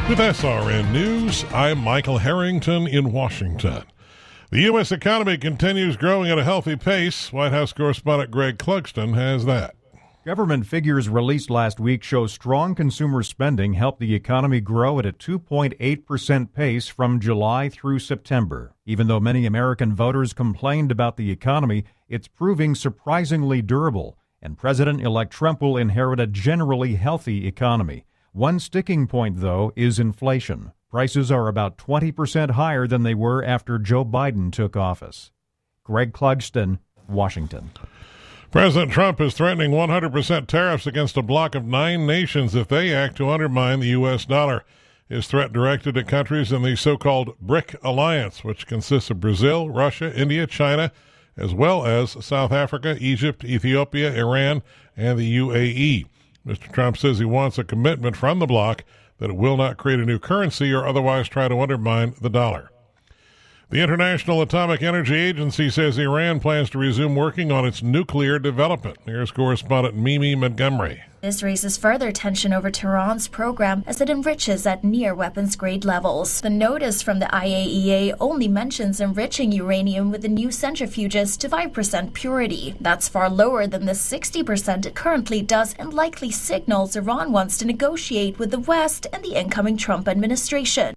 With SRN News, I'm Michael Harrington in Washington. The U.S. economy continues growing at a healthy pace. White House correspondent Greg Clugston has that. Government figures released last week show strong consumer spending helped the economy grow at a 2.8% pace from July through September. Even though many American voters complained about the economy, it's proving surprisingly durable, and President-elect Trump will inherit a generally healthy economy. One sticking point, though, is inflation. Prices are about 20% higher than they were after Joe Biden took office. Greg Clugston, Washington. President Trump is threatening 100% tariffs against a bloc of 9 nations if they act to undermine the U.S. dollar. His threat directed at countries in the so-called BRIC alliance, which consists of Brazil, Russia, India, China, as well as South Africa, Egypt, Ethiopia, Iran, and the UAE. Mr. Trump says he wants a commitment from the bloc that it will not create a new currency or otherwise try to undermine the dollar. The International Atomic Energy Agency says Iran plans to resume working on its nuclear development. Here's correspondent Mimi Montgomery. This raises further tension over Tehran's program as it enriches at near weapons-grade levels. The notice from the IAEA only mentions enriching uranium with the new centrifuges to 5% purity. That's far lower than the 60% it currently does and likely signals Iran wants to negotiate with the West and the incoming Trump administration.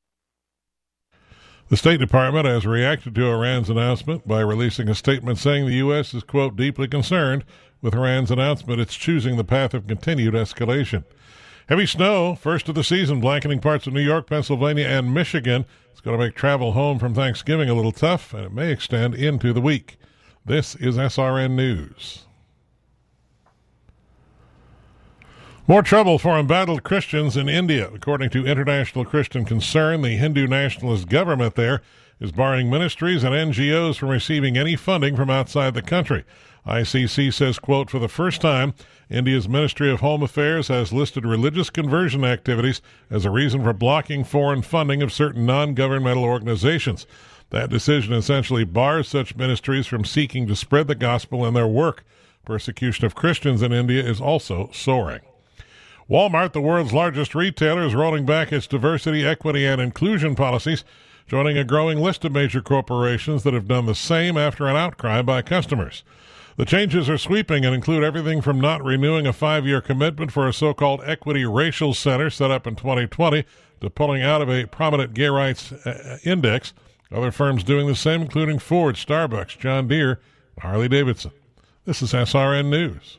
The State Department has reacted to Iran's announcement by releasing a statement saying the U.S. is, quote, deeply concerned with Iran's announcement it's choosing the path of continued escalation. Heavy snow, first of the season, blanketing parts of New York, Pennsylvania, and Michigan. It's going to make travel home from Thanksgiving a little tough, and it may extend into the week. This is SRN News. More trouble for embattled Christians in India. According to International Christian Concern, the Hindu nationalist government there is barring ministries and NGOs from receiving any funding from outside the country. ICC says, quote, for the first time, India's Ministry of Home Affairs has listed religious conversion activities as a reason for blocking foreign funding of certain non-governmental organizations. That decision essentially bars such ministries from seeking to spread the gospel in their work. Persecution of Christians in India is also soaring. Walmart, the world's largest retailer, is rolling back its diversity, equity, and inclusion policies, joining a growing list of major corporations that have done the same after an outcry by customers. The changes are sweeping and include everything from not renewing a 5-year commitment for a so-called Equity Racial Center set up in 2020 to pulling out of a prominent gay rights index. Other firms doing the same, including Ford, Starbucks, John Deere, and Harley-Davidson. This is SRN News.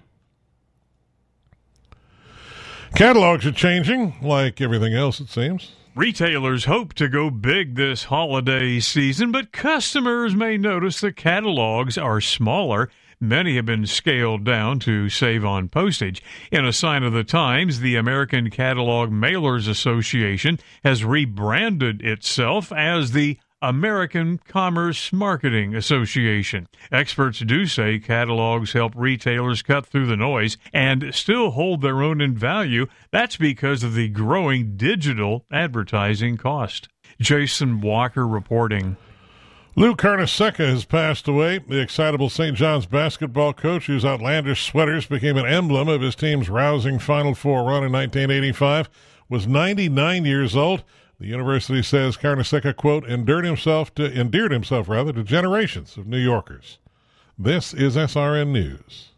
Catalogs are changing, like everything else, it seems. Retailers hope to go big this holiday season, but customers may notice the catalogs are smaller. Many have been scaled down to save on postage. In a sign of the times, the American Catalog Mailers Association has rebranded itself as the American Commerce Marketing Association. Experts do say catalogs help retailers cut through the noise and still hold their own in value. That's because of the growing digital advertising cost. Jason Walker reporting. Lou Carnesecca has passed away. The excitable St. John's basketball coach, whose outlandish sweaters became an emblem of his team's rousing Final Four run in 1985, was 99 years old. The university says Carnesecca, quote, endeared himself to generations of New Yorkers. This is SRN News.